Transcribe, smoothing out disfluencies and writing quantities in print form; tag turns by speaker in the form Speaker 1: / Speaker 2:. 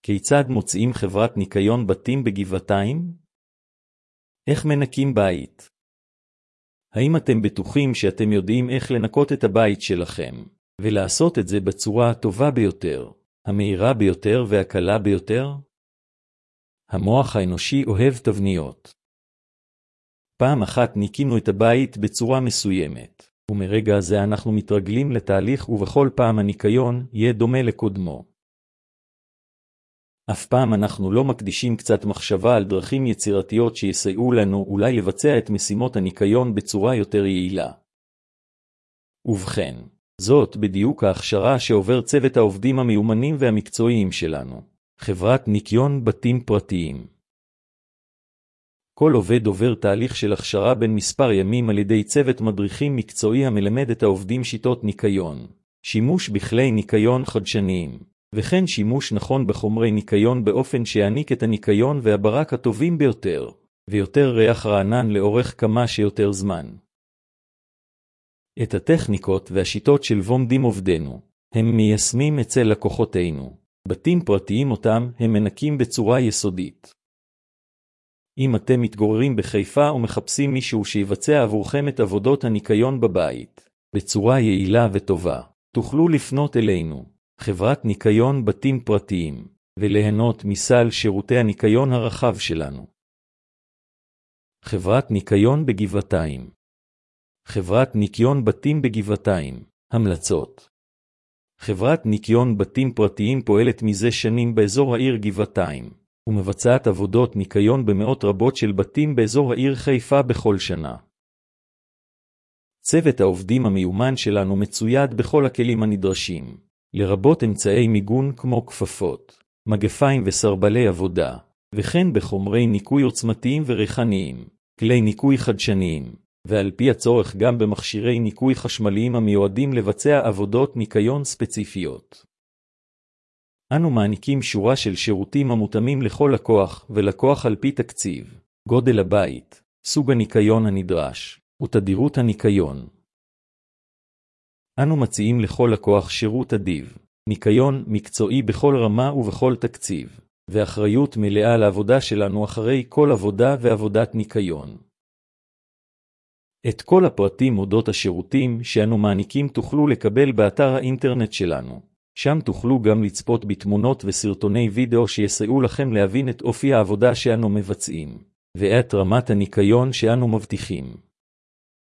Speaker 1: כיצד מוצאים חברת ניקיון בתים בגבעתיים? איך מנקים בית? האם אתם בטוחים שאתם יודעים איך לנקות את הבית שלכם, ולעשות את זה בצורה הטובה ביותר, המהירה ביותר והקלה ביותר? המוח האנושי אוהב תבניות. פעם אחת ניקינו את הבית בצורה מסוימת, ומרגע זה אנחנו מתרגלים לתהליך ובכל פעם הניקיון יהיה דומה לקודמו. אף פעם אנחנו לא מקדישים קצת מחשבה על דרכים יצירתיות שיסייעו לנו אולי לבצע את משימות הניקיון בצורה יותר יעילה. ובכן, זאת בדיוק ההכשרה שעובר צוות העובדים המיומנים והמקצועיים שלנו, חברת ניקיון בתים פרטיים. כל עובד עובר תהליך של הכשרה בין מספר ימים על ידי צוות מדריכים מקצועי המלמד את העובדים שיטות ניקיון, שימוש בכלי ניקיון חדשניים, וכן שימוש נכון בחומרי ניקיון באופן שיעניק את הניקיון והברק הטובים ביותר, ויותר ריח רענן לאורך כמה שיותר זמן. את הטכניקות והשיטות של לומדים עובדינו, הם מיישמים אצל לקוחותינו, בתים פרטיים אותם הם מנקים בצורה יסודית. אם אתם מתגוררים בחיפה ומחפשים מישהו שיבצע עבורכם את עבודות הניקיון בבית, בצורה יעילה וטובה, תוכלו לפנות אלינו, חברת ניקיון בתים פרטיים, וליהנות מסל שירותי הניקיון הרחב שלנו. חברת ניקיון בגבעתיים. חברת ניקיון בתים בגבעתיים. המלצות. חברת ניקיון בתים פרטיים פועלת מזה שנים באזור העיר גבעתיים, ומבצעת עבודות ניקיון במאות רבות של בתים באזור העיר חיפה בכל שנה. צוות העובדים המיומן שלנו מצויד בכל הכלים הנדרשים, לרבות אמצעי מיגון כמו כפפות, מגפיים וסרבלי עבודה, וכן בחומרי ניקוי עוצמתיים וריחניים, כלי ניקוי חדשניים, ועל פי הצורך גם במכשירי ניקוי חשמליים המיועדים לבצע עבודות ניקיון ספציפיות. אנו מעניקים שורה של שירותים המותאמים לכל לקוח ולקוח על פי תקציב, גודל הבית, סוג הניקיון הנדרש, ותדירות הניקיון. אנו מציעים לכל לקוח שירות אדיב, ניקיון מקצועי בכל רמה ובכל תקציב, ואחריות מלאה לעבודה שלנו אחרי כל עבודה ועבודת ניקיון. את כל הפרטים אודות השירותים שאנו מעניקים תוכלו לקבל באתר האינטרנט שלנו. שם תוכלו גם לצפות בתמונות וסרטוני וידאו שיסייעו לכם להבין את אופי העבודה שאנו מבצעים, ואת רמת הניקיון שאנו מבטיחים.